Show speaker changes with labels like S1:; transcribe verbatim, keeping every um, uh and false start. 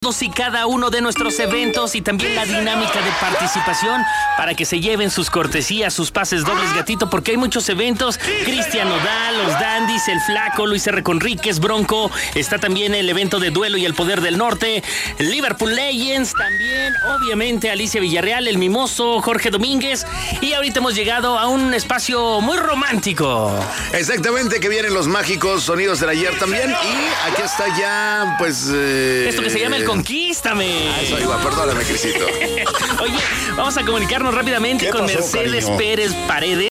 S1: Todos y cada uno de nuestros eventos y también la dinámica de participación para que se lleven sus cortesías, sus pases dobles, gatito, porque hay muchos eventos. Cristian Nodal, los Dandys, el Flaco, Luis R. Conríquez, Bronco. Está también el evento de Duelo y el Poder del Norte. Liverpool Legends también. Obviamente Alicia Villarreal, el Mimoso, Jorge Domínguez. Y ahorita hemos llegado a un espacio muy romántico.
S2: Exactamente, que vienen los mágicos sonidos del ayer también. Y aquí está ya, pues... Eh...
S1: Esto que se llama el Conquístame.
S2: Ah, eso iba, perdóname, Crisito.
S1: Oye, vamos a comunicarnos rápidamente con
S3: pasó,
S1: Mercedes
S3: cariño?
S1: Pérez Paredes.